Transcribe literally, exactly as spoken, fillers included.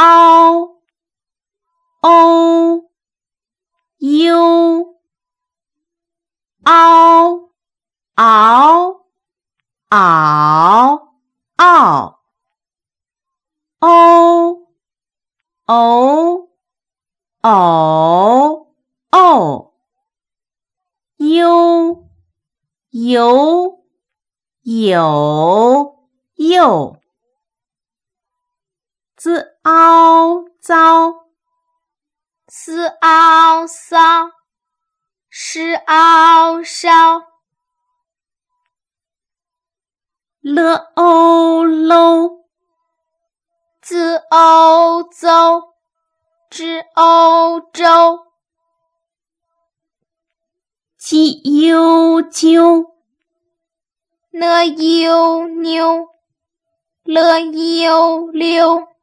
嗷哦呦嗷嗷嗷嗷哦哦哦哦呦有有有z凹糟思凹骚诗凹烧了哦喽自欧邹知欧洲鸡悠啾呢悠妞了悠溜